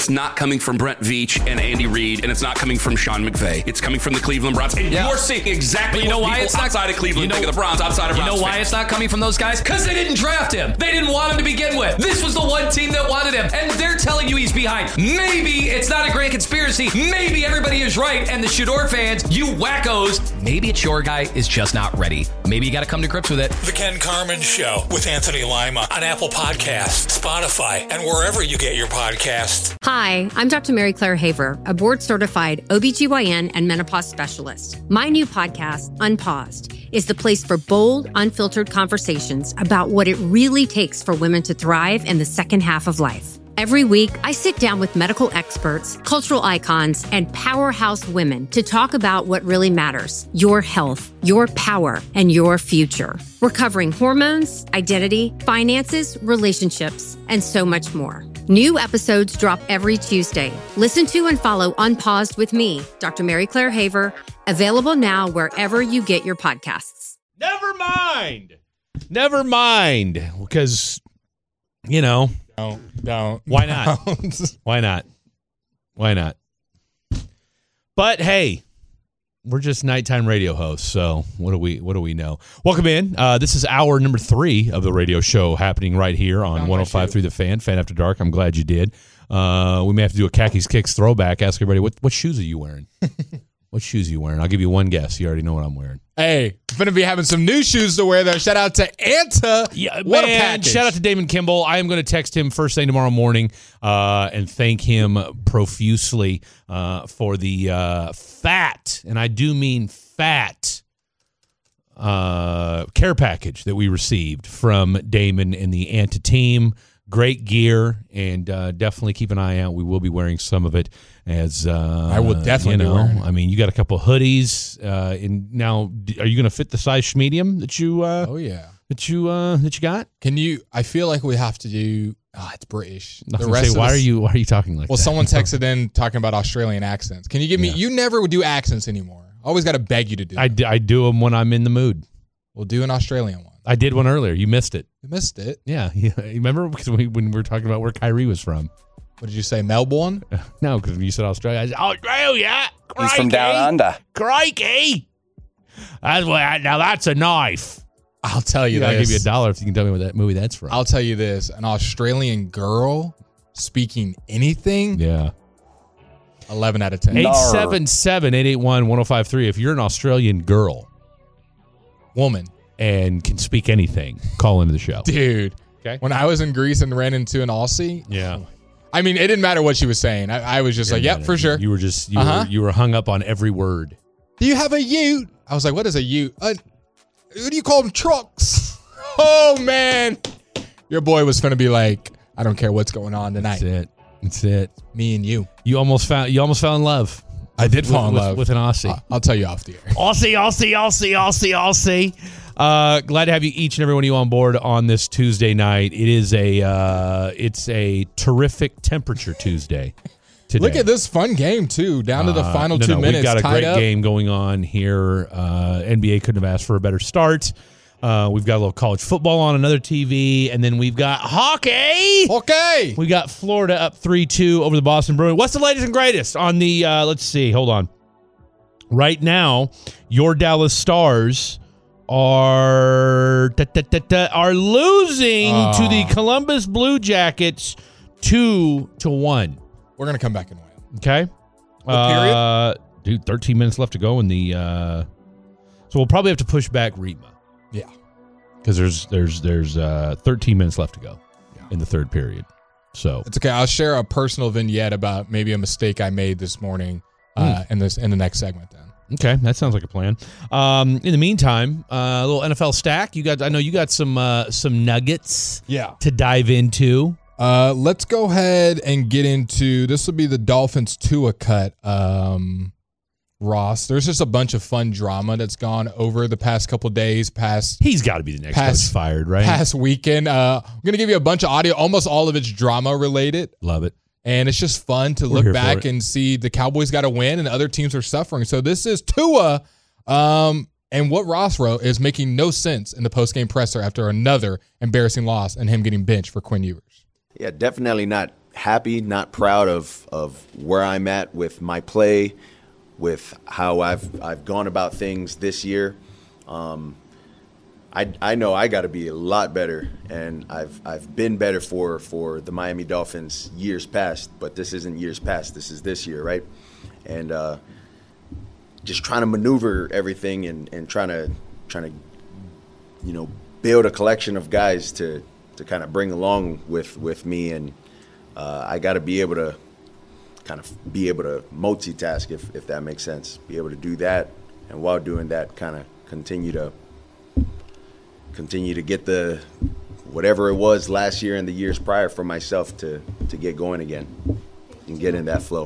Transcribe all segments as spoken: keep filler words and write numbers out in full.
it's not coming from Brent Veach and Andy Reid, and it's not coming from Sean McVay. It's coming from the Cleveland Browns. And yeah. you're seeing exactly but you know what why people it's not, outside of Cleveland you know, think of the Browns, outside of Browns You know why fans. it's not coming from those guys? Because they didn't draft him. They didn't want him to begin with. This was the one team that wanted him, and they're telling you he's behind. Maybe it's not a grand conspiracy. Maybe everybody is right, and the Shador fans, you wackos, maybe it's your guy is just not ready. Maybe you got to come to grips with it. The Ken Carman Show with Anthony Lima on Apple Podcasts, Spotify, and wherever you get your podcasts. Hi, I'm Doctor Mary Claire Haver, a board-certified O B G Y N and menopause specialist. My new podcast, Unpaused, is the place for bold, unfiltered conversations about what it really takes for women to thrive in the second half of life. Every week, I sit down with medical experts, cultural icons, and powerhouse women to talk about what really matters: your health, your power, and your future. We're covering hormones, identity, finances, relationships, and so much more. New episodes drop every Tuesday. Listen to and follow Unpaused with me, Doctor Mary Claire Haver, available now wherever you get your podcasts. Never mind. Never mind. Because, you know. Don't, don't. Why not? Why not? Why not? But hey, we're just nighttime radio hosts, so what do we what do we know? Welcome in. Uh, this is hour number three of the radio show happening right here on one oh five point three The Fan, Fan After Dark. I'm glad you did. Uh, we may have to do a Khakis Kicks throwback. Ask everybody, what, what shoes are you wearing? What shoes are you wearing? I'll give you one guess. You already know what I'm wearing. Hey, I'm going to be having some new shoes to wear, though. Shout out to Anta. Yeah, what man, a package. Shout out to Damon Kimball. I am going to text him first thing tomorrow morning uh, and thank him profusely uh, for the uh, fat, and I do mean fat, uh, care package that we received from Damon and the Anta team. Great gear, and uh, definitely keep an eye out. We will be wearing some of it as uh, I will definitely you know, be wearing it. I mean, you got a couple of hoodies. Uh, and now, are you going to fit the size medium that you? Uh, oh yeah, that you uh, that you got? Can you? I feel like we have to do. Oh, it's British. I was the rest say, why us, are you? Why are you talking like well, that? Well, someone texted in talking about Australian accents. Can you give me? Yeah. You never would do accents anymore. I always got to beg you to do. I do, I do them when I'm in the mood. We'll do an Australian one. I did one earlier. You missed it. You missed it? Yeah. You remember because we, when we were talking about where Kyrie was from. What did you say, Melbourne? No, because when you said Australia, I said, Australia! Crikey, he's from down under. Crikey! That's what, now that's a knife. I'll tell you yeah, this. I'll give you a dollar if you can tell me what that movie that's from. I'll tell you this. An Australian girl speaking anything. Yeah. eleven out of ten. eight seven seven, eight eight one, one oh five three. If you're an Australian girl. Woman. And can speak anything, call into the show. Dude. Okay. When I was in Greece and ran into an Aussie. Yeah. I mean, it didn't matter what she was saying. I, I was just like, yep, yeah, for sure. You were just, you, uh-huh. were, you were hung up on every word. Do you have a ute? I was like, what is a ute? Uh, what do you call them? Trucks. Oh, man. Your boy was going to be like, I don't care what's going on tonight. That's it. That's it. Me and you. You almost found, you almost fell in love. I did fall in with, love. With an Aussie. I'll, I'll tell you off the air. Aussie, Aussie, Aussie, Aussie, Aussie. Uh, glad to have you, each and every one of you, on board on this Tuesday night. It is a uh, it's a terrific temperature Tuesday today. Look at this fun game too, down to the uh, final no, two no, minutes. We've got a tied great up. game going on here. Uh, N B A couldn't have asked for a better start. Uh, we've got a little college football on another T V, and then we've got hockey. Okay, we got Florida up three two over the Boston Bruins. What's the latest and greatest on the? Uh, let's see. Hold on. Right now, your Dallas Stars are da, da, da, da, are losing uh, to the Columbus Blue Jackets two to one. We're gonna come back and win. Okay. What period? Uh, dude, thirteen minutes left to go in the. Uh, so we'll probably have to push back Rima. Yeah. Because there's there's there's uh, thirteen minutes left to go yeah. in the third period. So it's okay. I'll share a personal vignette about maybe a mistake I made this morning uh, mm. in this in the next segment. Then. Okay, that sounds like a plan. Um, in the meantime, uh, a little N F L stack. You got, I know you got some uh, some nuggets. Yeah. To dive into. Uh, let's go ahead and get into this. Will be the Dolphins Tua cut. Um, Ross, there's just a bunch of fun drama that's gone over the past couple days. Past he's got to be the next past, coach fired, right? Past weekend. Uh, I'm gonna give you a bunch of audio. Almost all of it's drama related. Love it. And it's just fun to We're look back and see the Cowboys got to win and the other teams are suffering. So this is Tua. Um, and what Ross wrote is making no sense in the postgame presser after another embarrassing loss and him getting benched for Quinn Ewers. Yeah, definitely not happy, not proud of of where I'm at with my play, with how I've I've gone about things this year. Um, I I know I got to be a lot better, and I've I've been better for for the Miami Dolphins years past, but this isn't years past. This is this year, right? And uh, just trying to maneuver everything and, and trying to trying to you know build a collection of guys to to kind of bring along with with me, and uh, I got to be able to kind of be able to multitask, if if that makes sense. Be able to do that, and while doing that, kind of continue to continue to get the whatever it was last year and the years prior for myself to to get going again and get in that flow.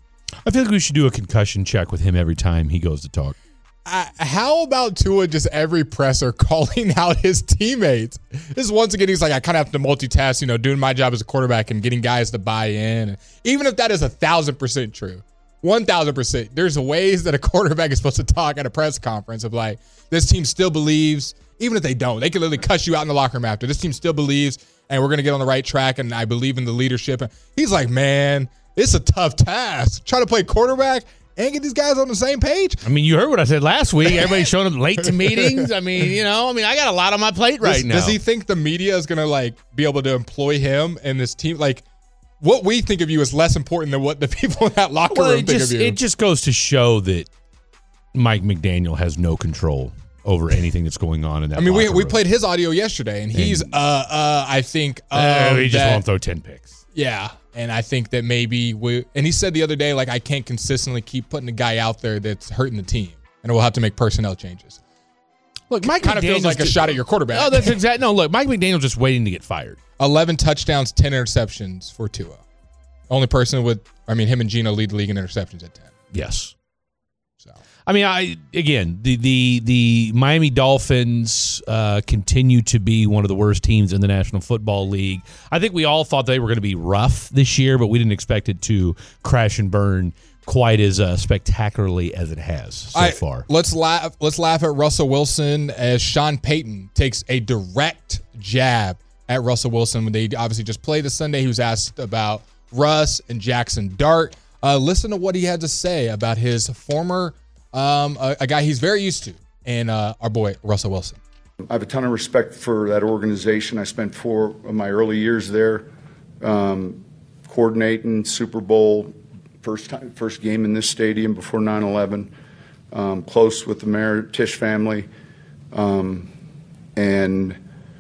I feel like we should do a concussion check with him every time he goes to talk. Uh, how about Tua just every presser calling out his teammates? This is once again, he's like, I kind of have to multitask, you know, doing my job as a quarterback and getting guys to buy in. Even if that is a thousand percent true, one thousand percent, there's ways that a quarterback is supposed to talk at a press conference of like, this team still believes, even if they don't, they can literally cuss you out in the locker room after. This team still believes, and we're going to get on the right track, and I believe in the leadership. He's like, man, it's a tough task. Try to play quarterback and get these guys on the same page. I mean, you heard what I said last week. Everybody's showing up late to meetings. I mean, you know, I mean, I got a lot on my plate right does, now. Does he think the media is going to, like, be able to employ him and this team? Like, what we think of you is less important than what the people in that locker well, room it think just, of you. It just goes to show that Mike McDaniel has no control over anything that's going on in that I mean, we room. we played his audio yesterday, and he's, and, uh, uh, I think, um, uh, he just that, won't throw ten picks. Yeah. And I think that maybe we, and he said the other day, like, I can't consistently keep putting a guy out there that's hurting the team, and we'll have to make personnel changes. Look, Mike kind of feels like a just, shot at your quarterback. Oh, that's exactly. No, look, Mike McDaniel's just waiting to get fired. eleven touchdowns, ten interceptions for Tua. Only person with, I mean, him and Geno lead the league in interceptions at ten. Yes. So, I mean, I again, the the the Miami Dolphins uh, continue to be one of the worst teams in the National Football League. I think we all thought they were going to be rough this year, but we didn't expect it to crash and burn quite as uh, spectacularly as it has so I, far. Let's laugh. Let's laugh at Russell Wilson as Sean Payton takes a direct jab at Russell Wilson when they obviously just played this Sunday. He was asked about Russ and Jackson Dart. Uh, listen to what he had to say about his former, um, a, a guy he's very used to, and uh, our boy Russell Wilson. I have a ton of respect for that organization. I spent four of my early years there, um, coordinating Super Bowl, first time, first game in this stadium before nine eleven. Um, close with the Mayor Tisch family, um, and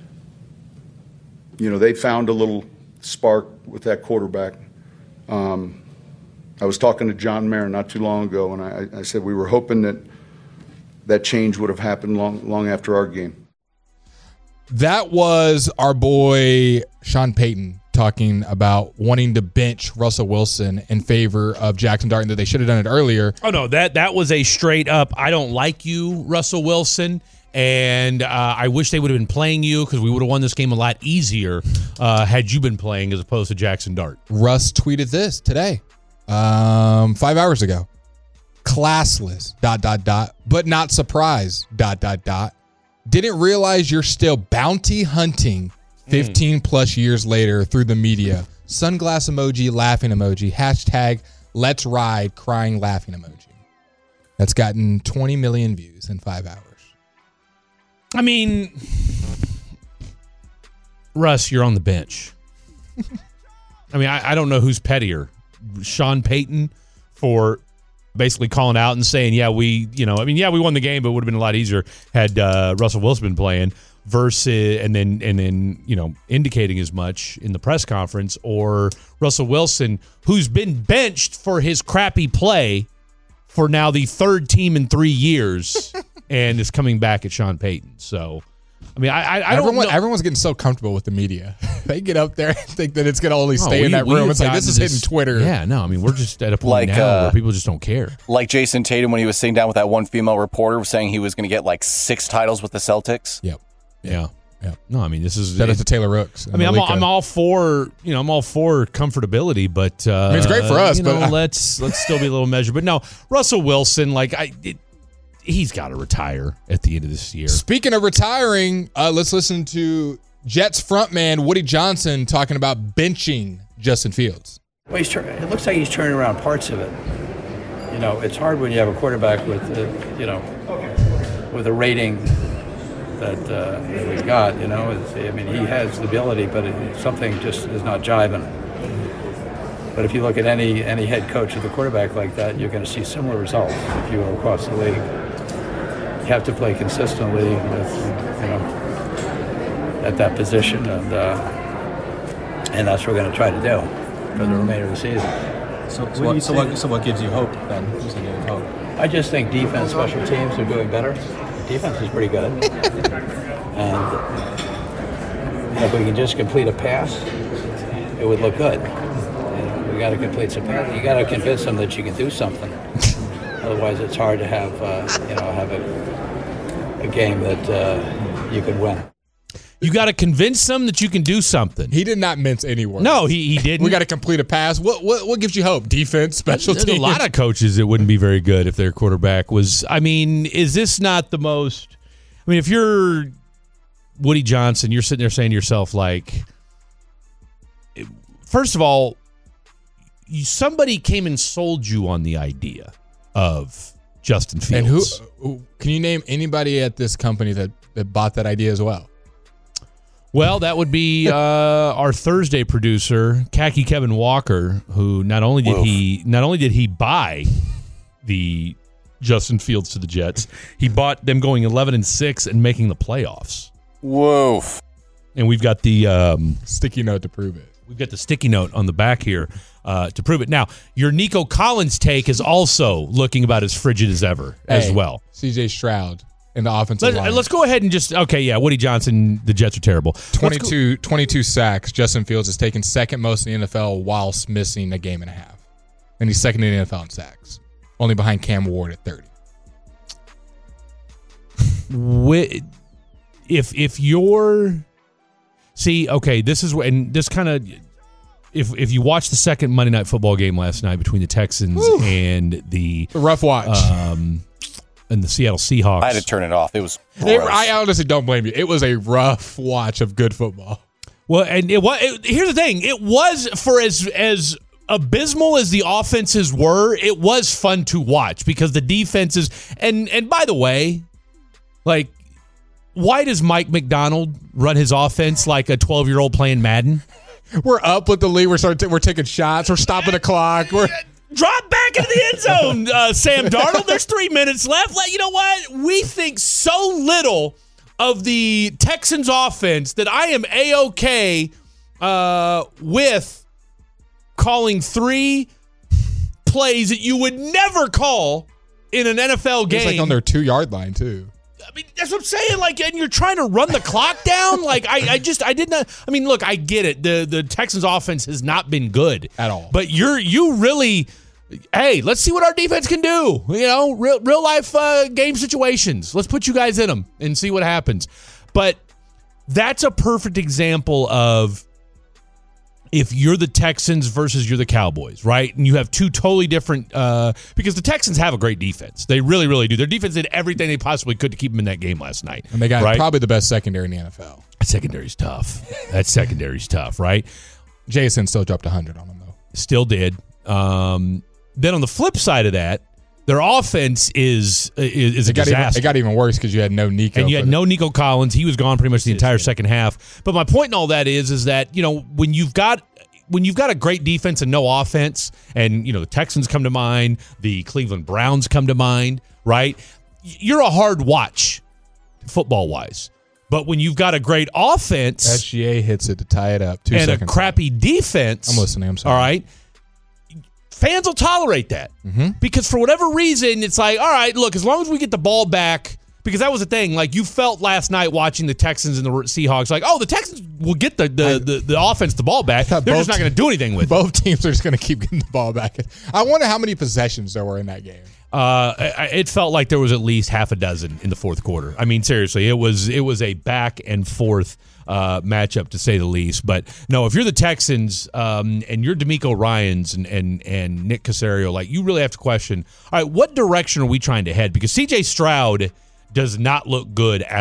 you know they found a little spark with that quarterback. Um, I was talking to John Mayer not too long ago, and I, I said we were hoping that that change would have happened long, long after our game. That was our boy Sean Payton talking about wanting to bench Russell Wilson in favor of Jackson Dart, and that they should have done it earlier. Oh no, that that was a straight up, I don't like you, Russell Wilson. And uh, I wish they would have been playing you because we would have won this game a lot easier uh, had you been playing as opposed to Jackson Dart. Russ tweeted this today, um, five hours ago. Classless, dot, dot, dot, but not surprised, dot, dot, dot. Didn't realize you're still bounty hunting fifteen mm. plus years later through the media. Sunglass emoji, laughing emoji, hashtag let's ride, crying, laughing emoji. That's gotten twenty million views in five hours. I mean, Russ, you're on the bench. I mean, I, I don't know who's pettier, Sean Payton for basically calling out and saying, yeah, we, you know, I mean, yeah, we won the game, but it would have been a lot easier had uh, Russell Wilson been playing versus, and then, and then, you know, indicating as much in the press conference, or Russell Wilson, who's been benched for his crappy play for now the third team in three years. And is coming back at Sean Payton. So, I mean, I, I, I Everyone, don't know. Everyone's getting so comfortable with the media. They get up there and think that it's going to only stay oh, we, in that room. It's like, this is this, hitting Twitter. Yeah, no, I mean, we're just at a point like, now uh, where people just don't care. Like Jason Tatum when he was sitting down with that one female reporter saying he was going to get like six titles with the Celtics. Yep. Yeah. Yeah. No, I mean, this is. Shout out to Taylor Rooks. I mean, I'm all, I'm all for, you know, I'm all for comfortability, but. Uh, I mean, it's great for us, you know, but. I, let's, let's still be a little measured. But no, Russell Wilson, like, I. It, he's got to retire at the end of this year. Speaking of retiring, uh, let's listen to Jets frontman Woody Johnson talking about benching Justin Fields? Well, he's tur- it looks like he's turning around parts of it. You know, it's hard when you have a quarterback with, uh, you know, with a rating that, uh, that we've got. You know, it's, I mean, he has the ability, but it, something just is not jiving. But if you look at any any head coach with a quarterback like that, you're going to see similar results if you go across the league. You have to play consistently with, you know, at that position, and uh, and that's what we're going to try to do for the remainder of the season. So, so, what, so, what, so what gives you hope then? What's giving you hope? I just think defense, special teams are doing better. Defense is pretty good. And you know, if we can just complete a pass, it would look good. You know, we got to complete some pass. You got to convince them that you can do something. Otherwise, it's hard to have uh, you know have a, a game that uh, you can win. You got to convince them that you can do something. He did not mince any words. No, he, he didn't. We got to complete a pass. What what what gives you hope? Defense, special There's teams. a lot of coaches that wouldn't be very good if their quarterback was. I mean, is this not the most? I mean, if you're Woody Johnson, you're sitting there saying to yourself, like, first of all, you, somebody came and sold you on the idea of Justin Fields. And who, who can you name anybody at this company that, that bought that idea as well? Well, that would be uh, our Thursday producer, Khaki Kevin Walker, who not only did Woof. he not only did he buy the Justin Fields to the Jets, he bought them going eleven and six and making the playoffs. Whoa! And we've got the um, sticky note to prove it. We've got the sticky note on the back here uh, to prove it. Now, your Nico Collins take is also looking about as frigid as ever hey, as well. C J Stroud. In the offensive Let, line. Let's go ahead and just, okay, yeah, Woody Johnson, the Jets are terrible. twenty-two, twenty-two sacks. Justin Fields has taken second most in the N F L whilst missing a game and a half. And he's second in the N F L in sacks. Only behind Cam Ward at thirty. if if you're, see, okay, this is, and this kind of, if if you watch the second Monday Night Football game last night between the Texans Woo. and the. A rough watch. Um, and the Seattle Seahawks. I had to turn it off. It was it, I honestly don't blame you. It was a rough watch of good football. Well, and it was. It, here's the thing: it was for as as abysmal as the offenses were. It was fun to watch because the defenses. And and by the way, like, why does Mike McDonald run his offense like a twelve year old playing Madden? We're up with the lead. We're starting. To, we're taking shots. We're stopping the clock. We're. Drop back into the end zone, uh, Sam Darnold. There's three minutes left. You know what? We think so little of the Texans offense that I am A-okay uh, with calling three plays that you would never call in an N F L game. It's like on their two-yard line, too. I mean, that's what I'm saying. Like, and you're trying to run the clock down. Like, I, I just, I did not. I mean, look, I get it. The the Texans offense has not been good at all. But you're you really, hey, let's see what our defense can do. You know, real real life uh, game situations. Let's put you guys in them and see what happens. But that's a perfect example of if you're the Texans versus you're the Cowboys, right? And you have two totally different uh, – because the Texans have a great defense. They really, really do. Their defense did everything they possibly could to keep them in that game last night. And they got right? probably the best secondary in the N F L. That secondary's tough. That secondary's tough, right? Jason still dropped one hundred on them, though. Still did. Um, then on the flip side of that, their offense is is, is a it got disaster. Even, it got even worse because you had no Nico. And you had no Nico Collins. He was gone pretty much the entire second half. But my point in all that is, is that, you know, when you've got when you've got a great defense and no offense, and, you know, the Texans come to mind, the Cleveland Browns come to mind, right? You're a hard watch football-wise. But when you've got a great offense, S G A hits it to tie it up. Two and seconds a crappy left. defense. I'm listening. I'm sorry. All right. Fans will tolerate that mm-hmm. because for whatever reason, it's like, all right, look, as long as we get the ball back, because that was the thing. Like, you felt last night watching the Texans and the Seahawks, like, oh, the Texans will get the the, I, the, the offense the ball back. They're just not going to do anything with both it. Both teams are just going to keep getting the ball back. I wonder how many possessions there were in that game. Uh, it felt like there was at least half a dozen in the fourth quarter. I mean, seriously, it was it was a back and forth uh, matchup, to say the least. But no, if you're the Texans um, and you're DeMeco Ryans and, and and Nick Caserio, like, you really have to question, all right, what direction are we trying to head? Because C J Stroud does not look good at all.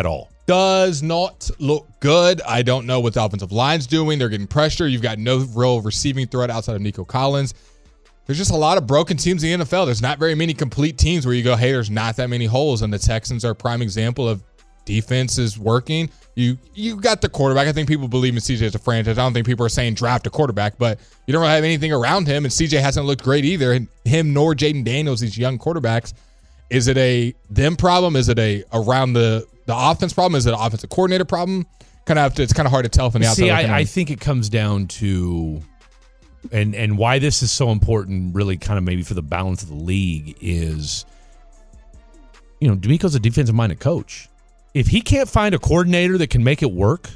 does not look good. I don't know what the offensive line's doing. They're getting pressure. You've got no real receiving threat outside of Nico Collins. There's just a lot of broken teams in the N F L. There's not very many complete teams where you go, hey, there's not that many holes, and the Texans are a prime example of defense is working. You you got the quarterback. I think people believe in C J as a franchise. I don't think people are saying draft a quarterback, but you don't really have anything around him, and C J hasn't looked great either. And him nor Jaden Daniels, these young quarterbacks. Is it a them problem? Is it a around the the offense problem? Is it an offensive coordinator problem? Kind of, it's kind of hard to tell from the outside. See, I, I think it comes down to, and and why this is so important, really, kind of maybe for the balance of the league is, you know, DeMeco's a defensive-minded coach. If he can't find a coordinator that can make it work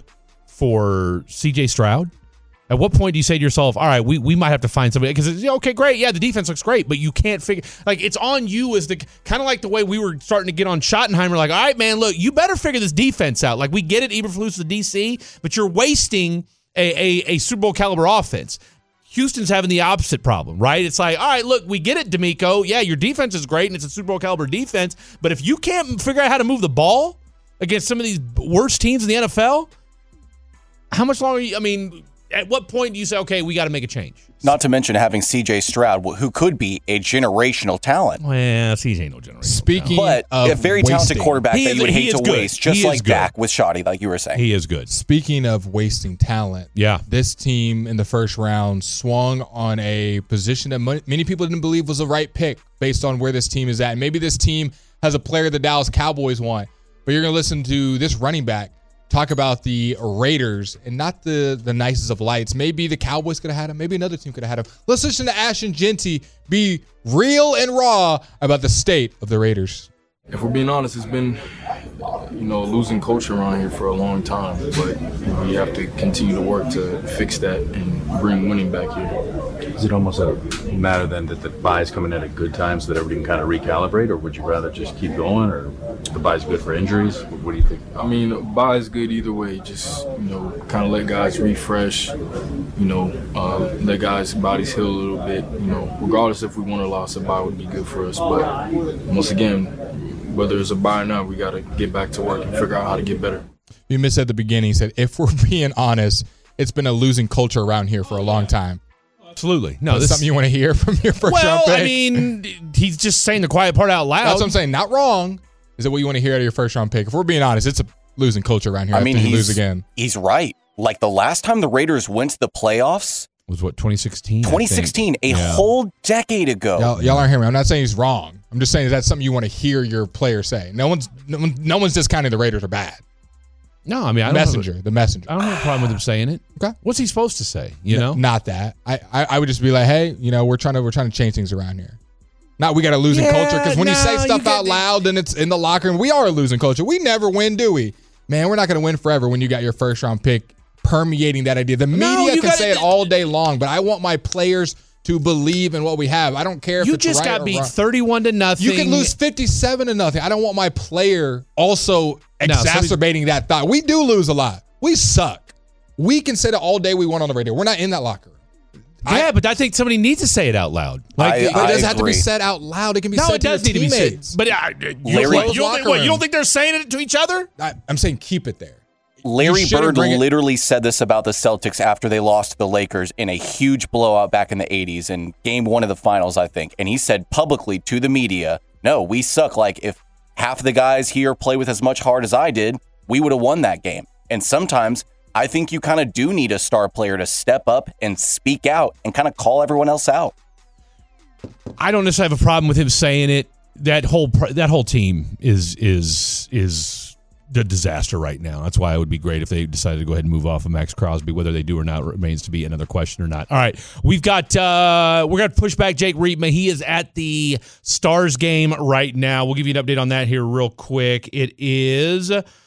for C J Stroud, at what point do you say to yourself, all right, we, we might have to find somebody? Because, okay, great, yeah, the defense looks great, but you can't figure – like, it's on you as the – kind of like the way we were starting to get on Schottenheimer, like, all right, man, look, you better figure this defense out. Like, we get it, Eberflus the D C, but you're wasting a, a, a Super Bowl caliber offense. Houston's having the opposite problem, right? It's like, all right, look, we get it, DeMeco. Yeah, your defense is great, and it's a Super Bowl caliber defense, but if you can't figure out how to move the ball against some of these worst teams in the N F L, how much longer – I mean – at what point do you say, okay, we got to make a change? Not to mention having C J Stroud, who could be a generational talent. Well, C J ain't no generational Speaking talent. But of a very wasting. talented quarterback He that is- you would he hate is to good. waste, just He is like good. Dak with Shoddy, like you were saying. He is good. Speaking of wasting talent, Yeah. this team in the first round swung on a position that mo- many people didn't believe was the right pick based on where this team is at. And maybe this team has a player the Dallas Cowboys want, but you're going to listen to this running back talk about the Raiders and not the, the nicest of lights. Maybe the Cowboys could have had him. Maybe another team could have had him. Let's listen to Ashton Genty be real and raw about the state of the Raiders. If we're being honest, it's been, you know, losing culture around here for a long time, but we have to continue to work to fix that and bring winning back here. Is it almost a matter then that the bye's coming at a good time so that everybody can kind of recalibrate, or would you rather just keep going, or the bye's good for injuries? What do you think? I mean, bye is good either way. Just, you know, kind of let guys refresh, you know, uh, let guys' bodies heal a little bit. You know, regardless if we won or lost, a bye would be good for us. But once again, whether it's a bye or not, we got to get back to work and figure out how to get better. You missed at the beginning. He said, if we're being honest, it's been a losing culture around here for a long time. Absolutely. No, That's this something you want to hear from your first well, round pick? I mean, he's just saying the quiet part out loud. That's what I'm saying. Not wrong. Is it what you want to hear out of your first round pick? If we're being honest, it's a losing culture around here. I mean, after you he's, lose again. he's right. Like the last time the Raiders went to the playoffs was what, twenty sixteen? twenty sixteen, a Yeah. whole decade ago. Y'all, y'all aren't hearing me. I'm not saying he's wrong. I'm just saying that's something you want to hear your player say. No one's no, one, no one's discounting the Raiders are bad. No, I mean, I don't messenger, have a, the messenger. I don't have a problem with him saying it. Okay, what's he supposed to say? You know, N- not that. I, I I would just be like, hey, you know, we're trying to we're trying to change things around here. Not we got a losing Yeah, culture because when you no, say stuff you out get- loud and it's in the locker room, we are a losing culture. We never win, do we? Man, we're not going to win forever when you got your first round pick permeating that idea. The No, media you can gotta- say it all day long, but I want my players to believe in what we have. I don't care if you it's just right got or beat wrong. thirty-one to nothing. You can lose fifty-seven to nothing. I don't want my player also No, exacerbating that thought. We do lose a lot. We suck. We can say that all day we won on the radio. We're not in that locker room. Yeah, but I think somebody needs to say it out loud. Like, I- But it doesn't have to be agree. said out loud. It can be no, said it does to need your to be teammates. said. But uh, you, Larry- what, you, don't think, what, you don't room. think they're saying it to each other? I, I'm saying keep it there. Larry You shouldn't Bird bring it- literally said this about the Celtics after they lost to the Lakers in a huge blowout back in the eighties in game one of the finals, I think. And he said publicly to the media, no, we suck. Like, if half of the guys here play with as much heart as I did, we would have won that game. And sometimes I think you kind of do need a star player to step up and speak out and kind of call everyone else out. I don't necessarily have a problem with him saying it. That whole pr- that whole team is is is a disaster right now. That's why it would be great if they decided to go ahead and move off of Max Crosby. Whether they do or not remains to be another question or not. All right, we've got uh, we're gonna push back Jake Reitman. He is at the Stars game right now. We'll give you an update on that here real quick. It is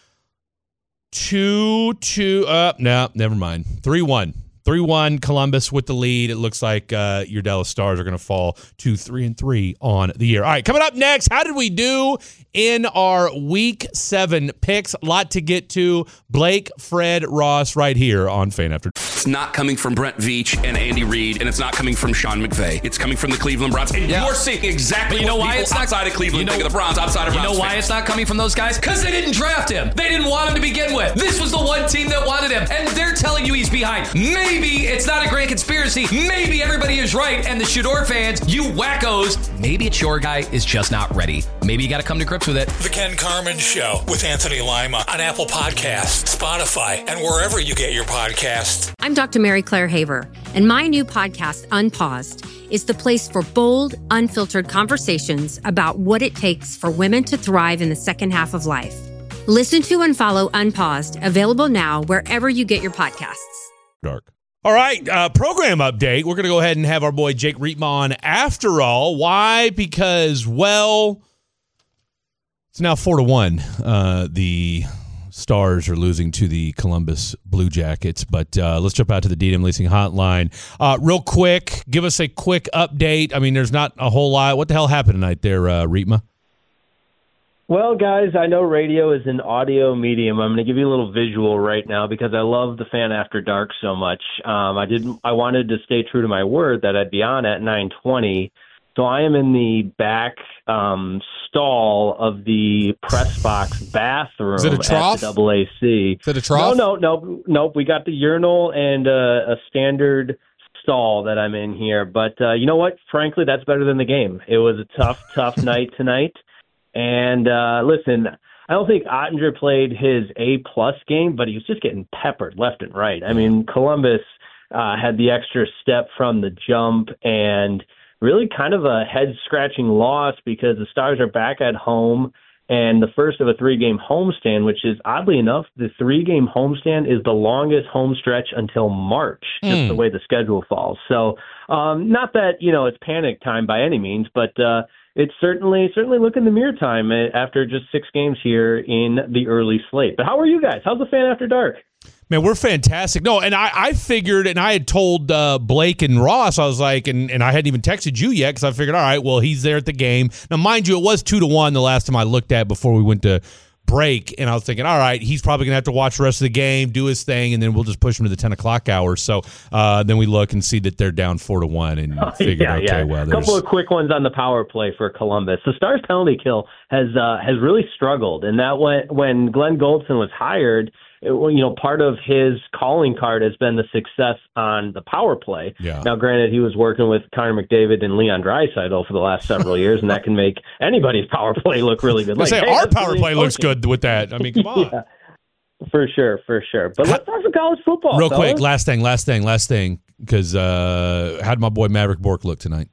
two two. Uh, no, never mind. Three one. three one Columbus with the lead. It looks like uh, your Dallas Stars are going to fall to three and three on the year. All right, coming up next, how did we do in our Week seven picks? A lot to get to. Blake, Fred, Ross right here on Fan After. it's not coming from Brent Veach and Andy Reid, and it's not coming from Sean McVay. It's coming from the Cleveland Browns. And yeah. you're seeing exactly you know what why people it's not, outside of Cleveland you know, think of the Browns, outside of You Browns know why fans. it's not coming from those guys? Because they didn't draft him. They didn't want him to begin with. This was the one team that wanted him, and they're telling you he's behind. Maybe it's not a grand conspiracy. Maybe everybody is right, and the Shador fans, you wackos, maybe it's your guy is just not ready. Maybe you got to come to grips with it. The Ken Carman Show with Anthony Lima on Apple Podcasts, Spotify, and wherever you get your podcasts. I'm Doctor Mary Claire Haver, and my new podcast, Unpaused, is the place for bold, unfiltered conversations about what it takes for women to thrive in the second half of life. Listen to and follow Unpaused, available now wherever you get your podcasts. Dark. All right, uh, program update. We're going to go ahead and have our boy Jake Riepma on after all. Why? Because, well, it's now four to one. Uh, the Stars are losing to the Columbus Blue Jackets. But uh, let's jump out to the D D M Leasing Hotline. Uh, real quick, give us a quick update. I mean, there's not a whole lot. What the hell happened tonight there, uh, Riepma? Well, guys, I know radio is an audio medium. I'm going to give you a little visual right now because I love the Fan After Dark so much. Um, I didn't. I wanted to stay true to my word that I'd be on at nine twenty. So I am in the back um, stall of the press box bathroom is it a trough? At the double A C. Is it a trough? No, no, no, nope. We got the urinal and uh, a standard stall that I'm in here. But uh, you know what? Frankly, that's better than the game. It was a tough, tough night tonight. And uh, listen, I don't think Ottinger played his A-plus game, but he was just getting peppered left and right. I mean, Columbus uh, had the extra step from the jump and really kind of a head-scratching loss because the Stars are back at home and the first of a three-game homestand, which is, oddly enough, the three-game homestand is the longest home stretch until March, just mm. the way the schedule falls. So um, not that, you know, it's panic time by any means, but uh, it's certainly certainly look in the mirror time after just six games here in the early slate. But how are you guys? How's the Fan After Dark? Man, we're fantastic. No, and I, I figured, and I had told uh, Blake and Ross, I was like, and, and I hadn't even texted you yet because I figured, all right, well, he's there at the game. Now, mind you, it was two to one the last time I looked at before we went to break, and I was thinking, all right, he's probably going to have to watch the rest of the game, do his thing, and then we'll just push him to the ten o'clock hour. So uh, then we look and see that they're down four to one, and oh, figured, yeah, okay, yeah. well, a couple of quick ones on the power play for Columbus. The Stars penalty kill has uh, has really struggled, and that when when Glenn Goldson was hired, it, you know, part of his calling card has been the success on the power play. Yeah. Now, granted, he was working with Connor McDavid and Leon Draisaitl for the last several years, and that can make anybody's power play look really good. Like, say, hey, our power really play looks good with that. I mean, come on. yeah, for sure, for sure. But let's talk some college football. Real fellas. quick, last thing, last thing, last thing, because uh, how did my boy Maverick Bork look tonight?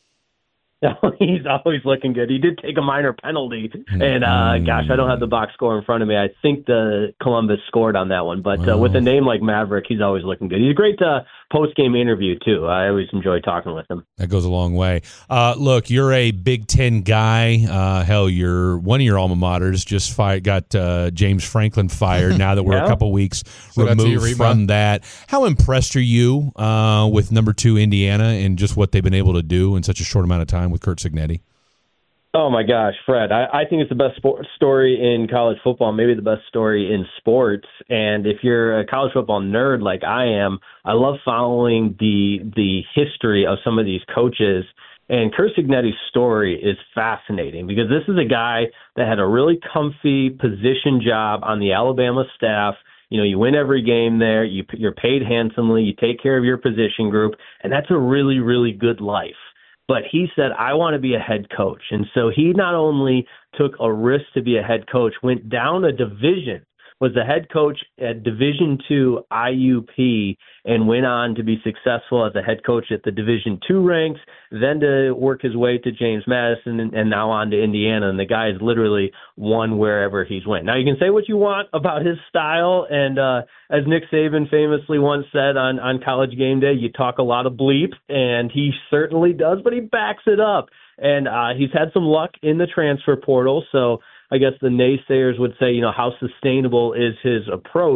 He's always looking good. He did take a minor penalty, and uh, gosh, I don't have the box score in front of me. I think the Columbus scored on that one, but uh, with a name like Maverick, he's always looking good. He's a great uh, post-game interview, too. I always enjoy talking with him. That goes a long way. Uh, look, you're a Big Ten guy. Uh, hell, you're one of your alma maters just fired, got uh, James Franklin fired now that we're yeah. a couple weeks So that's removed you, from that. How impressed are you uh, with number two Indiana and just what they've been able to do in such a short amount of time with Curt Cignetti? Oh, my gosh, Fred. I, I think it's the best sport story in college football, maybe the best story in sports. And if you're a college football nerd like I am, I love following the the history of some of these coaches. And Curt Cignetti's story is fascinating because this is a guy that had a really comfy position job on the Alabama staff. You know, you win every game there. You, you're paid handsomely. You take care of your position group. And that's a really, really good life. But he said, I want to be a head coach. And so he not only took a risk to be a head coach, went down a division, was the head coach at Division two I U P, and went on to be successful as a head coach at the Division two ranks, then to work his way to James Madison, and, and now on to Indiana. And the guy is literally won wherever he's went. Now, you can say what you want about his style, and uh, as Nick Saban famously once said on, on College Game Day, you talk a lot of bleep, and he certainly does, but he backs it up. And uh, he's had some luck in the transfer portal, so I guess the naysayers would say, you know, how sustainable is his approach?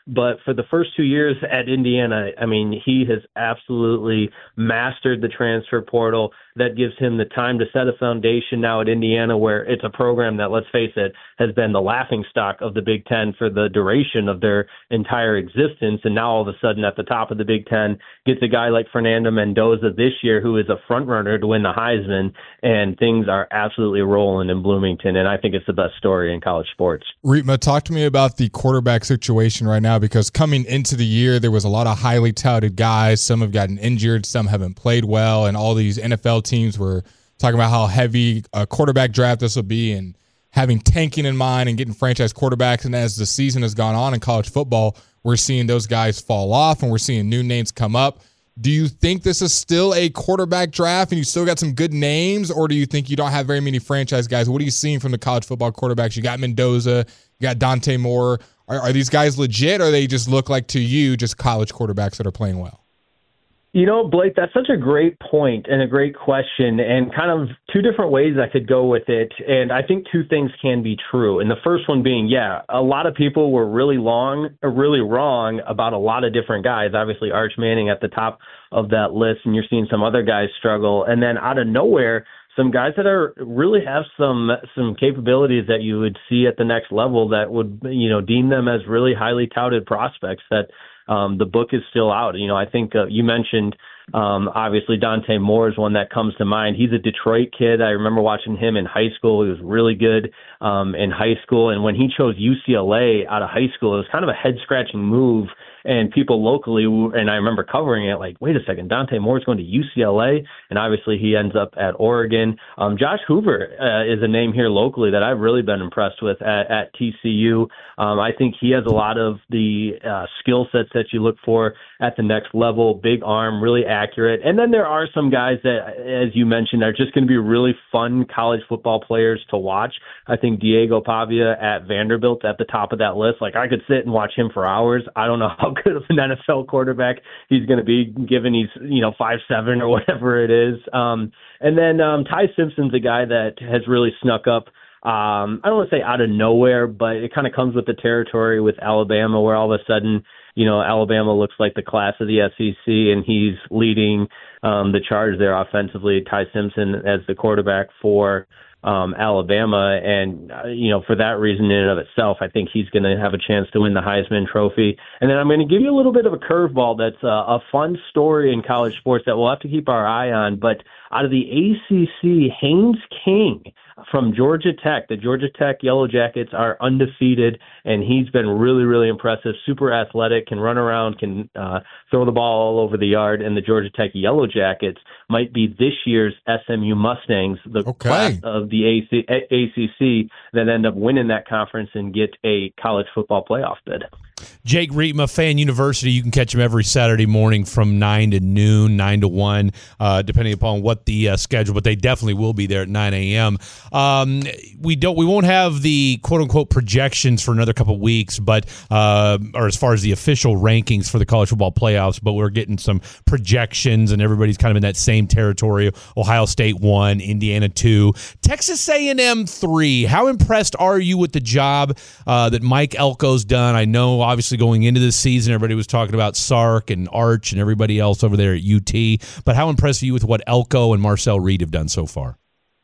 But for the first two years at Indiana, I mean, he has absolutely mastered the transfer portal. That gives him the time to set a foundation now at Indiana, where it's a program that, let's face it, has been the laughingstock of the Big Ten for the duration of their entire existence. And now all of a sudden at the top of the Big Ten gets a guy like Fernando Mendoza this year, who is a front runner to win the Heisman, and things are absolutely rolling in Bloomington. And I think it's the best story in college sports. Reetma, talk to me about the quarterback situation right now, because coming into the year, there was a lot of highly touted guys. Some have gotten injured, some haven't played well, and all these N F L teams were talking about how heavy a quarterback draft this will be and having tanking in mind and getting franchise quarterbacks. And as the season has gone on in college football, we're seeing those guys fall off and we're seeing new names come up. Do you think this is still a quarterback draft and you still got some good names, or do you think you don't have very many franchise guys? What are you seeing from the college football quarterbacks? You got Mendoza, you got Dante Moore. Are, are these guys legit, or they just look like to you just college quarterbacks that are playing well? You know, Blake, that's such a great point and a great question, and kind of two different ways I could go with it. And I think two things can be true. And the first one being, yeah, a lot of people were really long, or really wrong about a lot of different guys. Obviously, Arch Manning at the top of that list, and you're seeing some other guys struggle. And then out of nowhere, some guys that are really have some some capabilities that you would see at the next level that would, you know, deem them as really highly touted prospects that Um, the book is still out. You know, I think uh, you mentioned, um, obviously, Dante Moore is one that comes to mind. He's a Detroit kid. I remember watching him in high school. He was really good um, in high school. And when he chose U C L A out of high school, it was kind of a head-scratching move. And people locally, and I remember covering it, like, wait a second, Dante Moore's going to U C L A? And obviously he ends up at Oregon. Um, Josh Hoover uh, is a name here locally that I've really been impressed with at, at T C U. Um, I think he has a lot of the uh, skill sets that you look for at the next level, big arm, really accurate. And then there are some guys that, as you mentioned, are just going to be really fun college football players to watch. I think Diego Pavia at Vanderbilt at the top of that list. Like, I could sit and watch him for hours. I don't know how good of an N F L quarterback he's going to be, given he's, you know, five seven or whatever it is. Um, and then um, Ty Simpson's a guy that has really snuck up. Um, I don't want to say out of nowhere, but it kind of comes with the territory with Alabama, where all of a sudden, you know, Alabama looks like the class of the S E C, and he's leading um, the charge there offensively. Ty Simpson as the quarterback for um, Alabama. And, uh, you know, for that reason in and of itself, I think he's going to have a chance to win the Heisman Trophy. And then I'm going to give you a little bit of a curveball that's a, a fun story in college sports that we'll have to keep our eye on. But out of the A C C, Haynes King from Georgia Tech, the Georgia Tech Yellow Jackets are undefeated, and he's been really, really impressive, super athletic, can run around, can uh, throw the ball all over the yard, and the Georgia Tech Yellow Jackets might be this year's S M U Mustangs, the okay. class of the A C C that end up winning that conference and get a college football playoff bid. Jake Reetma, Fan University. You can catch him every Saturday morning from nine to noon, nine to one, uh, depending upon what the uh, schedule, but they definitely will be there at nine a.m. Um, we don't, we won't have the quote-unquote projections for another couple of weeks, but uh, or as far as the official rankings for the college football playoffs, but we're getting some projections, and everybody's kind of in that same territory. Ohio State one, Indiana two, Texas A and M three. How impressed are you with the job uh, that Mike Elko's done? I know, obviously, going into this season, everybody was talking about Sark and Arch and everybody else over there at U T. But how impressed are you with what Elko and Marcel Reed have done so far?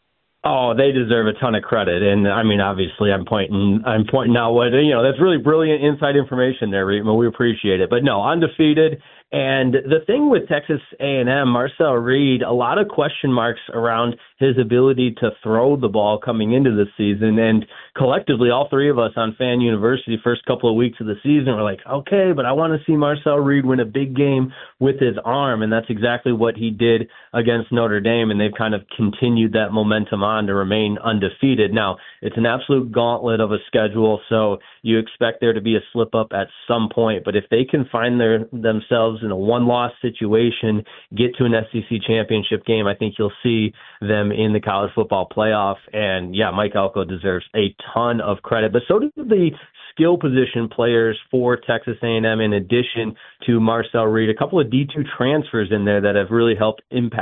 Oh, they deserve a ton of credit. And I mean, obviously I'm pointing, I'm pointing out what, you know, that's really brilliant inside information there, Reed. We appreciate it. But no, undefeated. And the thing with Texas A and M, Marcel Reed, a lot of question marks around his ability to throw the ball coming into the season. And collectively, all three of us on Fan University, first couple of weeks of the season, were like, okay, but I want to see Marcel Reed win a big game with his arm. And that's exactly what he did against Notre Dame. And they've kind of continued that momentum on to remain undefeated. Now, it's an absolute gauntlet of a schedule, so you expect there to be a slip up at some point. But if they can find their themselves in a one-loss situation, get to an S E C championship game, I think you'll see them in the college football playoff. And yeah, Mike Elko deserves a ton of credit, but so do the skill position players for Texas A and M, in addition to Marcel Reed. A couple of D two transfers in there that have really helped impact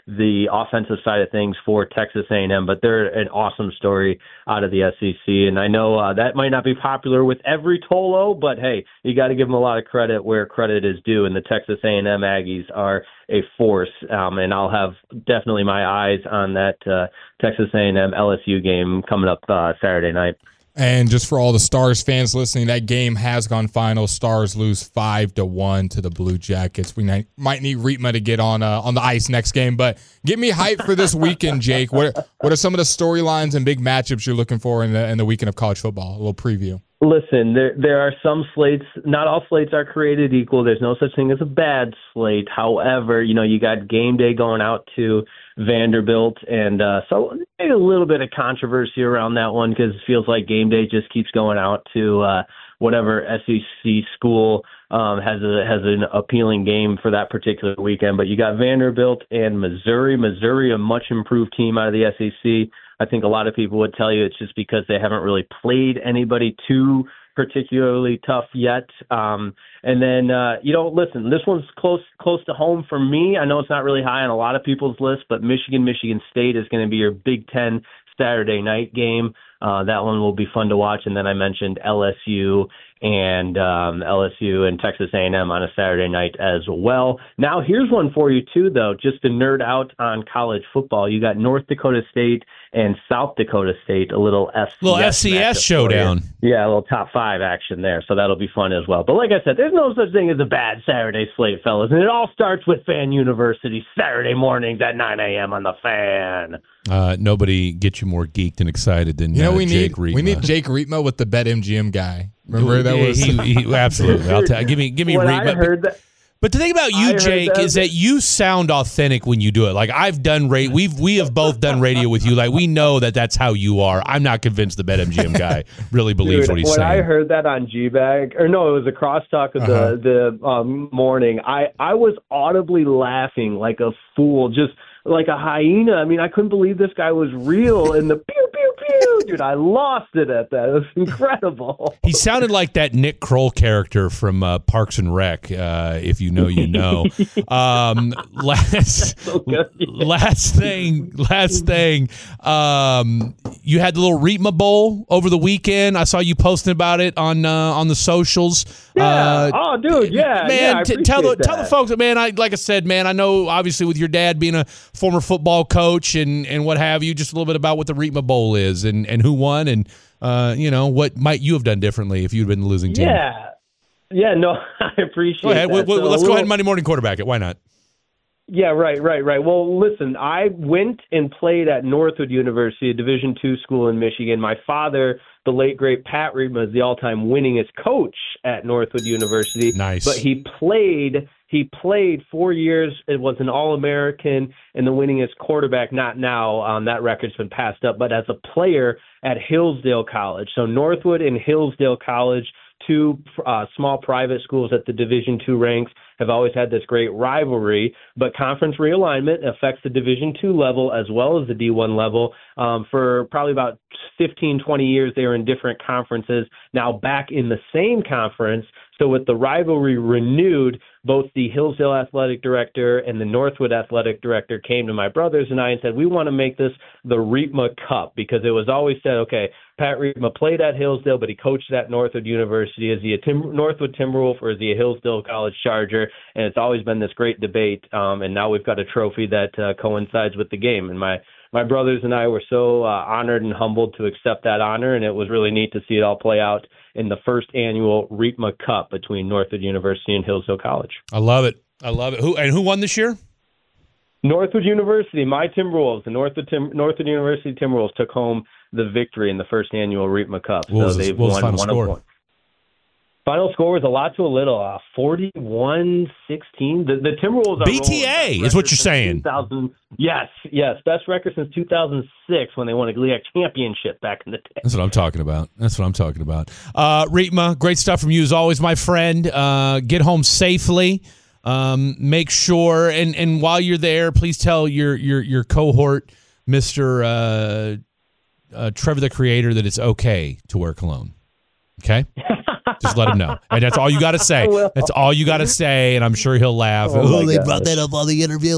the offensive side of things for Texas A and M, but they're an awesome story out of the S E C. And I know uh, that might not be popular with every Tolo, but hey, you got to give them a lot of credit where credit is due. And the Texas A and M Aggies are a force. Um, and I'll have definitely my eyes on that uh, Texas A and M L S U game coming up uh, Saturday night. And just for all the Stars fans listening, that game has gone final. Stars lose five to one to the Blue Jackets. We might need Riepma to get on uh, on the ice next game, but get me hyped for this weekend, Jake. What what are some of the storylines and big matchups you're looking for in the in the weekend of college football? A little preview. Listen, there there are some slates. Not all slates are created equal. There's no such thing as a bad slate. However, you know, you got game day going out to Vanderbilt, and uh, so maybe a little bit of controversy around that one because it feels like game day just keeps going out to uh, whatever S E C school um, has a has an appealing game for that particular weekend. But you got Vanderbilt and Missouri. Missouri, a much improved team out of the S E C. I think a lot of people would tell you it's just because they haven't really played anybody too particularly tough yet. Um, and then, uh, you know, listen, this one's close close to home for me. I know it's not really high on a lot of people's list, but Michigan, Michigan State is going to be your Big Ten Saturday night game. Uh, that one will be fun to watch. And then I mentioned L S U and um, L S U and Texas A and M on a Saturday night as well. Now, here's one for you, too, though, just to nerd out on college football. You got North Dakota State and South Dakota State, a little F C S, little F C S showdown. Yeah, a little top five action there, so that'll be fun as well. But like I said, there's no such thing as a bad Saturday slate, fellas, and it all starts with Fan University Saturday mornings at nine a.m. on the Fan. Uh, nobody gets you more geeked and excited than you know, uh, we Jake need, Riepma. We need Jake Riepma with the BetMGM guy. Remember that yeah, was he, he, absolutely. I'll t- give me give me when Riepma. I heard that. But the thing about you, I Jake, that. is that you sound authentic when you do it. Like I've done radio, we've we have both done radio with you. Like we know that that's how you are. I'm not convinced the BetMGM guy really believes Dude, what he's when saying. When I heard that on G-Bag, or no, it was a crosstalk of Uh-huh. the the um, morning. I I was audibly laughing like a fool, just like a hyena. I mean, I couldn't believe this guy was real. And the pew pew pew, dude, I lost it at that. It was incredible. He sounded like that Nick Kroll character from uh, Parks and Rec. Uh, if you know, you know. Um, last, so good, yeah. last thing, last thing. Um, you had the little Riepma Bowl over the weekend. I saw you posting about it on uh, on the socials. Yeah. Uh, oh, dude. Yeah. man. Yeah, I t- tell the appreciate tell the that. folks, man. I like I said, man. I know obviously with your dad being a former football coach and and what have you, just a little bit about what the Riepma Bowl is and and who won and uh, you know what might you have done differently if you'd been the losing team. Yeah. Yeah. No, I appreciate. Go ahead. That. Well, So let's a go little- ahead and Monday morning quarterback it. Why not? Yeah, right, right, right. Well, listen, I went and played at Northwood University, a Division two school in Michigan. My father, the late, great Pat Riepma, is the all-time winningest coach at Northwood University. Nice. But he played he played four years. It was an All-American and the winningest quarterback, not now. Um, that record's been passed up. But as a player at Hillsdale College. So Northwood and Hillsdale College, two uh, small private schools at the Division two ranks, have always had this great rivalry, but conference realignment affects the Division two level as well as the D one level. Um, for probably about fifteen, twenty years, they were in different conferences, now back in the same conference. So with the rivalry renewed, both the Hillsdale athletic director and the Northwood athletic director came to my brothers and I and said, we want to make this the Riepma Cup, because it was always said, okay, Pat Riepma played at Hillsdale, but he coached at Northwood University. Is he a Tim- Northwood Timberwolf or is he a Hillsdale College Charger? And it's always been this great debate, um, and now we've got a trophy that uh, coincides with the game. And my, my brothers and I were so uh, honored and humbled to accept that honor, and it was really neat to see it all play out in the first annual Riepma Cup between Northwood University and Hillsdale College. I love it. I love it. Who and who won this year? Northwood University, my Timberwolves, the Northwood, Tim, Northwood University Timberwolves took home the victory in the first annual Riepma Cup. What was so the- they've what was the won final one score? of one. Final score was a lot to a little, uh, forty-one sixteen. The, the Timberwolves are B T A rolling. is what you're saying. two thousand Yes, yes. Best record since two thousand six when they won a G L E A C championship back in the day. That's what I'm talking about. That's what I'm talking about. Uh, Riepma, great stuff from you as always, my friend. Uh, get home safely. Um, make sure, and, and while you're there, please tell your your your cohort, Mister Uh, uh, Trevor the Creator, that it's okay to wear cologne. Okay? Just let him know. And that's all you got to say. That's all you got to say, and I'm sure he'll laugh. Oh, oh they gosh. brought that up on the interview.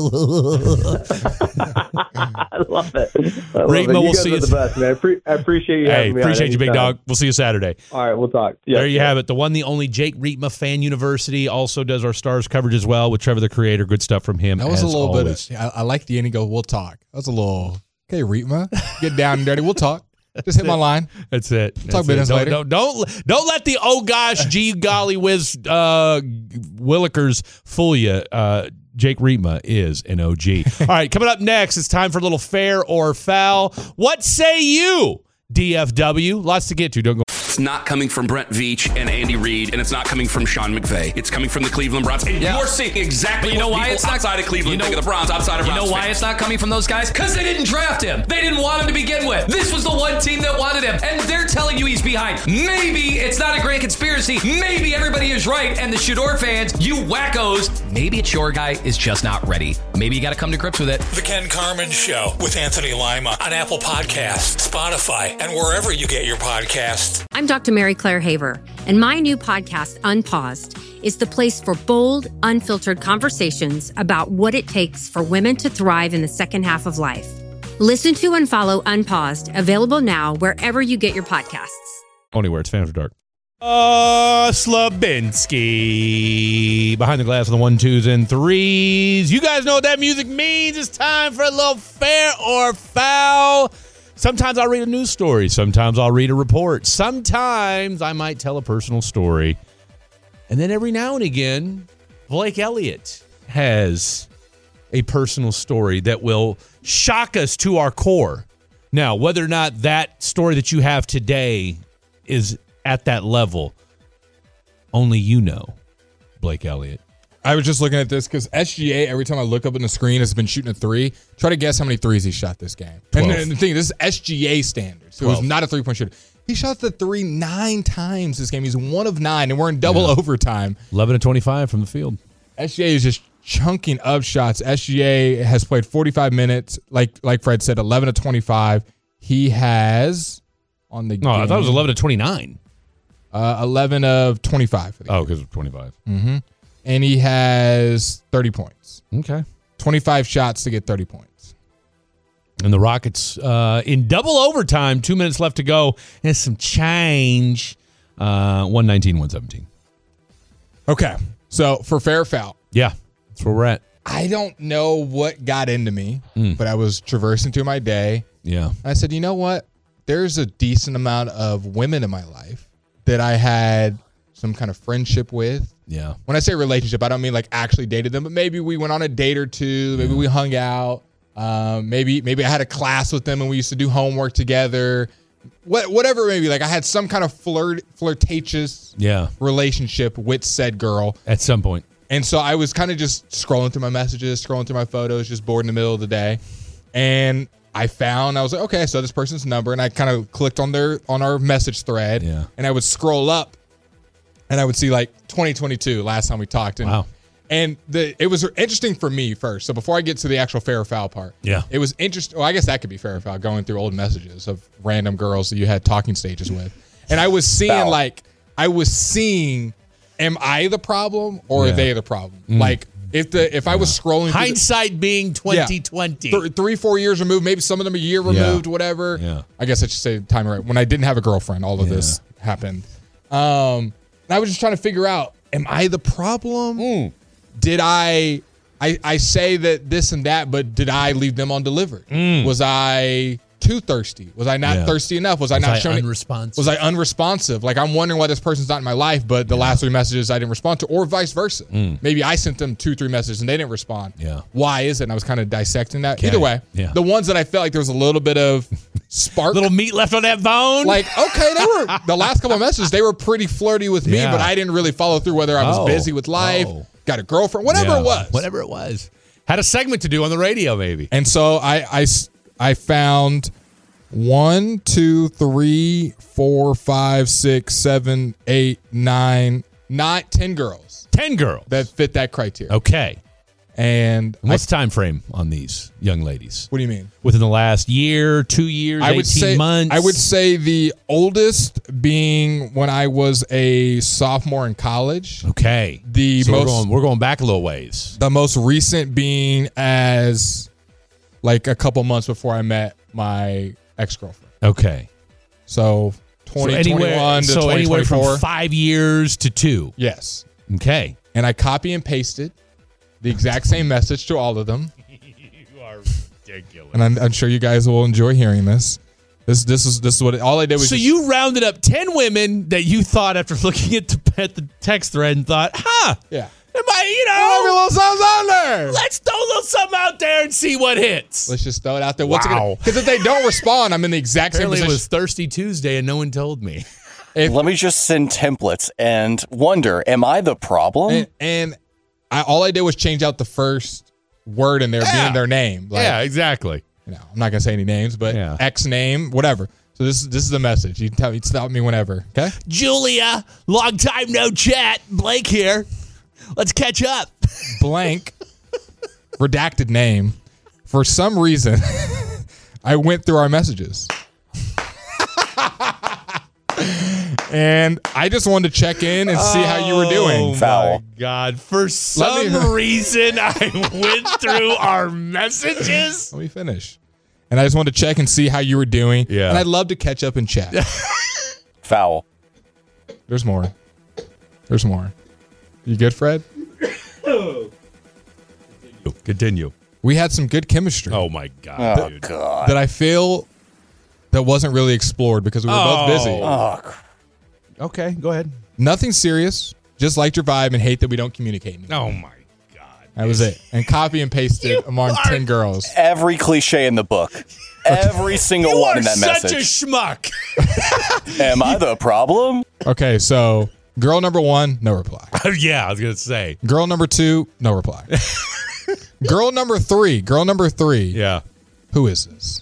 I love it. I love Reitma, it. You we'll guys see are you. the best, man. I, pre- I appreciate you Hey, having me appreciate on you, big anytime. dog. We'll see you Saturday. All right, we'll talk. Yes, there you yes. have it. The one, the only Jake Reitma Fan University also does our Stars coverage as well with Trevor the Creator. Good stuff from him. That was as a little always. bit. Of, I, I like the end. He go, we'll talk. That was a little. Okay, Reitma, get down and dirty. We'll talk. Just hit my line. That's it. We'll That's talk business it. Don't, later. Don't, don't don't let the oh gosh, gee golly whiz uh, Willikers fool you. Uh, Jake Reitma is an O G. All right, coming up next, it's time for a little fair or foul. What say you, D F W? Lots to get to. Don't go. It's not coming from Brent Veach and Andy Reid, and it's not coming from Sean McVay. It's coming from the Cleveland Browns. And Yeah. you're seeing exactly But you know what why people it's not- outside of Cleveland you know- think of the Browns, outside of You Browns know why fans. it's not coming from those guys? Because they didn't draft him. They didn't want him to begin with. This was the one team that wanted him, and they're telling you he's behind. Maybe it's not a grand conspiracy. Maybe everybody is right, and the Shador fans, you wackos, maybe it's your guy is just not ready. Maybe you got to come to grips with it. The Ken Carmen Show with Anthony Lima on Apple Podcasts, Spotify, and wherever you get your podcasts. I'm Doctor Mary Claire Haver, and my new podcast, Unpaused, is the place for bold, unfiltered conversations about what it takes for women to thrive in the second half of life. Listen to and follow Unpaused, available now wherever you get your podcasts. Only where it's Fan After Dark. Uh, Slabinsky behind the glass on the one, twos, and threes. You guys know what that music means. It's time for a little fair or foul. Sometimes I'll read a news story. Sometimes I'll read a report. Sometimes I might tell a personal story. And then every now and again, Blake Elliott has a personal story that will shock us to our core. Now, whether or not that story that you have today is at that level, only you know, Blake Elliott. I was just looking at this because S G A, every time I look up on the screen, has been shooting a three. Try to guess how many threes he shot this game. And, and the thing, this is S G A standards. So it was not a three-point shooter. He shot the three nine times this game. He's one of nine, and we're in double Yeah. overtime. eleven to twenty-five from the field. S G A is just chunking up shots. S G A has played forty-five minutes. Like like Fred said, eleven to twenty-five. He has on the No, game, I thought it was eleven to twenty-nine. Uh, eleven of twenty-five. Oh, because of twenty-five. Mm-hmm. And he has thirty points. Okay. twenty-five shots to get thirty points. And the Rockets uh, in double overtime, two minutes left to go. And some change. Uh, one nineteen, one seventeen. Okay. So for fair or foul. Yeah, that's where we're at. I don't know what got into me, Mm. but I was traversing through my day. Yeah. I said, you know what? There's a decent amount of women in my life that I had some kind of friendship with. Yeah. When I say relationship, I don't mean like actually dated them, but maybe we went on a date or two. Maybe we hung out. Um, maybe maybe I had a class with them and we used to do homework together. What, whatever it may be. Like I had some kind of flirt, flirtatious Yeah. relationship with said girl. At some point. And so I was kind of just scrolling through my messages, scrolling through my photos, just bored in the middle of the day. And I found, I was like, okay, I saw this person's number, and I kind of clicked on their on our message thread. Yeah. And I would scroll up and I would see like twenty twenty-two, last time we talked. And, Wow. And the it was interesting for me first. So before I get to the actual fair or foul part, Yeah. it was interesting. Well, I guess that could be fair or foul, going through old messages of random girls that you had talking stages with. And I was seeing Foul. like, I was seeing, am I the problem or Yeah. are they the problem? Mm. Like if the if I was scrolling through the- Hindsight being twenty twenty. Th- three, four years removed, maybe some of them a year removed, whatever. Yeah. I guess I should say the time right. When I didn't have a girlfriend, all of Yeah. this happened. Um, and I was just trying to figure out, am I the problem? Mm. Did I, I I say that this and that, but did I leave them undelivered? Mm. Was I too thirsty? Was I not Yeah. thirsty enough? Was I Was not I showing unresponsive? Was I unresponsive? Like I'm wondering why this person's not in my life, but the last three messages I didn't respond to, or vice versa. Mm. Maybe I sent them two, three messages and they didn't respond. Yeah. Why is it? And I was kind of dissecting that. Okay. Either way, Yeah. the ones that I felt like there was a little bit of spark, Little meat left on that bone. like okay, they were the last couple of messages. They were pretty flirty with me, Yeah. but I didn't really follow through. Whether I was Oh. busy with life, Oh. got a girlfriend, whatever Yeah. it was, Whatever it was. Had a segment to do on the radio, maybe. And so I, I s- I found one, two, three, four, five, six, seven, eight, nine, not ten girls Ten girls. that fit that criteria. Okay. And What's I, the time frame on these young ladies? What do you mean? Within the last year, two years, I eighteen would say, months? I would say the oldest being when I was a sophomore in college. Okay. The so most we're going, we're going back a little ways. The most recent being as like a couple months before I met my ex-girlfriend. Okay. So twenty so anywhere, twenty-one to so twenty anywhere twenty-four. from five years to two. Yes. Okay. And I copy and pasted the exact same message to all of them. You are ridiculous. And I'm, I'm sure you guys will enjoy hearing this. This this is this is what it, all I did was. So just, you rounded up ten women that you thought after looking at the, at the text thread and thought, huh? Yeah. Am I, you know, oh, a little something on there. Let's throw a little something out there and see what hits. Let's just throw it out there. What's Wow. Because if they don't respond, I'm in the exact Apparently same it position. was Thirsty Tuesday and no one told me. If, Let me just send templates and wonder, am I the problem? and and I, all I did was change out the first word in there Yeah. being their name. Like, yeah, exactly. You know, I'm not gonna say any names, but Yeah. X name, whatever. So this is this is the message. You can tell me, stop me whenever. Okay. Julia, long time no chat. Blake here. Let's catch up. Blank, redacted name. For some reason, I went through our messages. And I just wanted to check in and see how you were doing. Oh, Foul. my God. For some me- reason, I went through our messages. Let me finish. And I just wanted to check and see how you were doing. Yeah. And I'd love to catch up and chat. Foul. There's more. There's more. You good, Fred? Continue. We had some good chemistry Oh, my God, Oh, dude. God. that I feel that wasn't really explored because we were both busy. Oh, cr- Okay, go ahead. Nothing serious. Just liked your vibe and hate that we don't communicate anymore. Oh, my God. That was it. And copy and paste it among are- ten girls. every cliche in the book. Every single You one are in that such message. a schmuck. Am I the problem? Okay, so girl number one, no reply. Yeah, I was going to say. Girl number two, no reply. Girl number three, girl number three. Yeah. Who is this?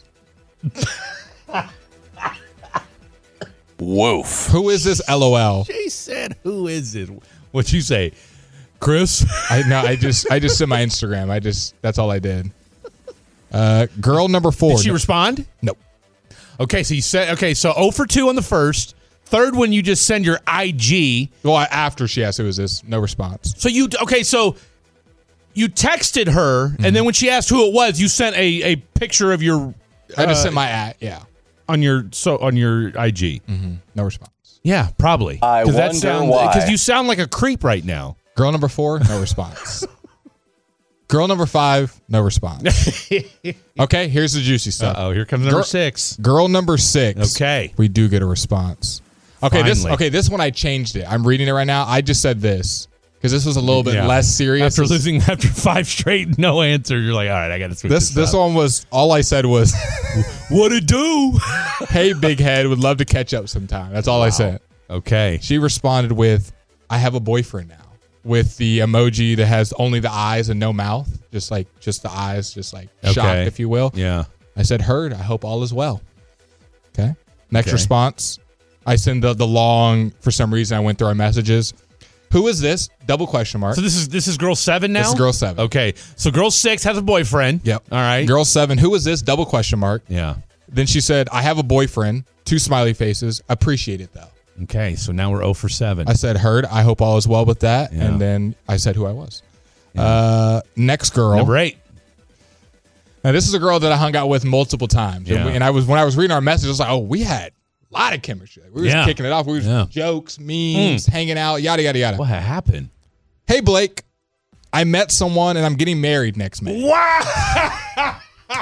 Woof. Who is this? LOL. She said, who is it? What'd you say? Chris? I no, I just I just sent my Instagram. I just that's all I did. Uh, girl number four. Did she respond? Nope. Okay, so you said, okay, so zero for two on the first. Third one, you just send your I G. Well, I- after she asked who is this, no response. So you, okay, so you texted her, Mm-hmm. and then when she asked who it was, you sent a, a picture of your. I just uh, sent my at. Yeah. on your so on your I G. Mm-hmm. No response. Yeah, probably. I 'Cause that wonder sound- why. Because you sound like a creep right now. Girl number four, no response. Girl number five, no response. Okay, here's the juicy stuff. Uh oh, here comes number Girl- six. Girl number six. Okay. We do get a response. Okay, this Finally. okay, this one I changed it. I'm reading it right now. I just said this because this was a little bit Yeah. less serious. After losing after five straight, no answer, you're like, all right, I got to switch this this. this up. one was all I said was, What it do? "Hey, big head, would love to catch up sometime." That's all I said. Okay. She responded with, "I have a boyfriend now," with the emoji that has only the eyes and no mouth, just like just the eyes, just like shocked, Okay. if you will. Yeah. I said, "Heard. I hope all is well." Okay. Next Okay. response, I send the the long. For some reason, I went through our messages. Who is this? Double question mark. So this is this is girl seven now. This is girl seven. Okay. So girl six has a boyfriend. Yep. All right. Girl seven. Who is this? Double question mark. Yeah. Then she said, "I have a boyfriend." Two smiley faces. Appreciate it though. Okay. So now we're zero for seven. I said, "Heard. I hope all is well with that." Yeah. And then I said who I was. Uh, next girl. Number eight. Now this is a girl that I hung out with multiple times. And, Yeah. we- and I was when I was reading our messages, I was like, "Oh, we had a lot of chemistry. We were Yeah. just kicking it off. We were just Yeah. jokes, memes, hanging out, yada yada yada." What happened? Hey Blake, I met someone and I'm getting married next May. Wow.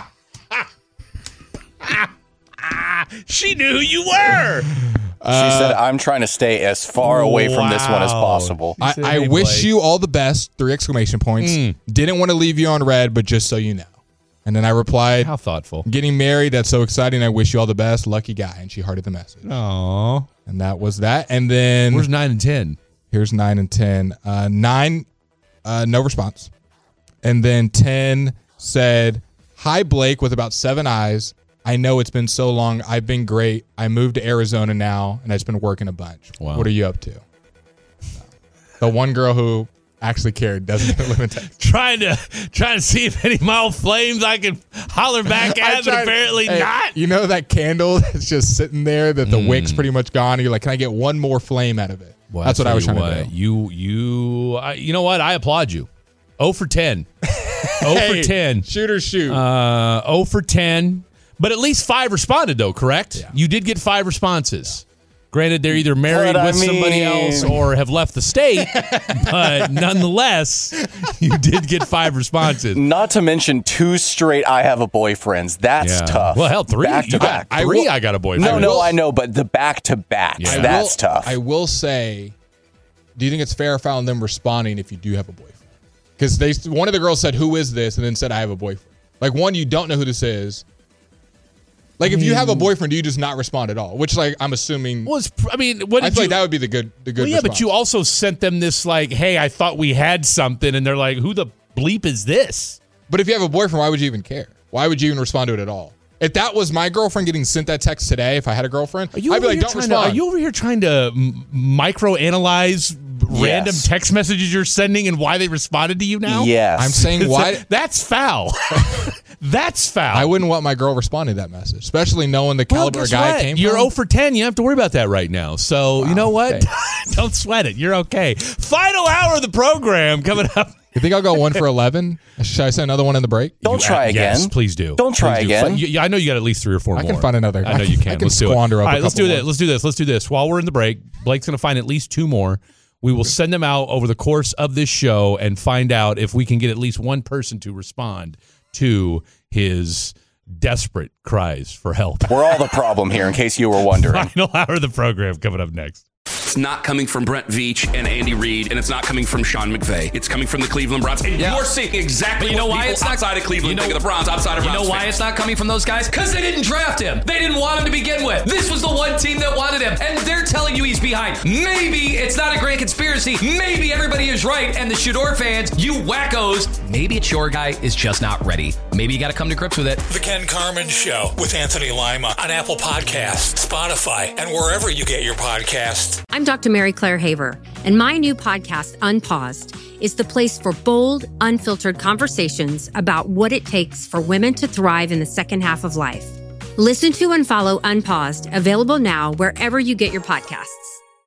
She knew who you were. She said, I'm trying to stay as far away from this one as Wow. possible. I, said, I "Hey, wish Blake." you all the best. Three exclamation points. Mm. Didn't want to leave you on red, but just so you know. And then I replied, How thoughtful. "Getting married, that's so exciting. I wish you all the best. Lucky guy." And she hearted the message. Aw. And that was that. And then Where's nine and ten? here's nine and ten. Uh, nine, uh, no response. And then ten said, "Hi Blake," with about seven eyes. "I know it's been so long. I've been great. I moved to Arizona now, and I've been working a bunch. Wow. What are you up to?" The one girl who actually cared. Doesn't live in Texas. trying to trying to see if any mild flames I can holler back at, but apparently hey, not. You know that candle that's just sitting there that the mm. wick's pretty much gone? You're like, can I get one more flame out of it? Well, that's what I was trying what, to do. You, you, I, you know what? I applaud you. oh for ten. oh hey, for ten. Shoot or shoot. Uh, oh for ten. But at least five responded, though, correct? Yeah. You did get five responses. Yeah. Granted, they're either married but with I mean... somebody else or have left the state, but nonetheless, you did get five responses. Not to mention two straight I have a boyfriends. That's yeah. tough. Well, hell, three. Back to back. I, three, I, I got a boyfriend. No, no, I know, but the back to back, yeah. that's will, tough. I will say, do you think it's fair foul in them responding if you do have a boyfriend? Because they one of the girls said, "Who is this?" and then said, "I have a boyfriend." Like, one, you don't know who this is. Like, if you have a boyfriend, do you just not respond at all? Which, like, I'm assuming. Was I mean, what I did feel you, like that would be the good, the good. Well, yeah, response. but you also sent them this like, "Hey, I thought we had something," and they're like, "Who the bleep is this?" But if you have a boyfriend, why would you even care? Why would you even respond to it at all? If that was my girlfriend getting sent that text today, if I had a girlfriend, I'd be like, "Don't respond." To, are you over here trying to m- micro-analyze yes. random text messages you're sending and why they responded to you now? Yes. I'm saying why. That's foul. That's foul. I wouldn't want my girl responding to that message, especially knowing the caliber well, of guy what? it came You're from. oh for ten. You don't have to worry about that right now. So, wow. you know what? Okay. Don't sweat it. You're okay. Final hour of the program coming up. You think I'll go one for eleven? Should I say another one in the break? Don't you, try uh, again. Yes, please do. Don't try please again. Do. I know you got at least three or four I more. can find another. I know you can. I can let's squander do it. up All right, a let's do more. that. Let's do this. Let's do this. While we're in the break, Blake's going to find at least two more. We will send them out over the course of this show and find out if we can get at least one person to respond to his desperate cries for help. We're all the problem here, in case you were wondering. Final hour of the program coming up next. It's not coming from Brent Veach and Andy Reid, and it's not coming from Sean McVay. It's coming from the Cleveland Browns. And yeah. you're seeing exactly you know what why people it's not, outside of Cleveland you know, think of the Browns, outside of You Browns know why fans. it's not coming from those guys? Because they didn't draft him. They didn't want him to begin with. This was the one team that wanted him, and they're telling you he's behind. Maybe it's not a grand conspiracy. Maybe everybody is right, and the Shador fans, you wackos, maybe it's your guy is just not ready. Maybe you got to come to grips with it. The Ken Carman Show with Anthony Lima on Apple Podcasts, Spotify, and wherever you get your podcasts. I'm Doctor Mary Claire Haver, and my new podcast, Unpaused, is the place for bold, unfiltered conversations about what it takes for women to thrive in the second half of life. Listen to and follow Unpaused, available now wherever you get your podcasts.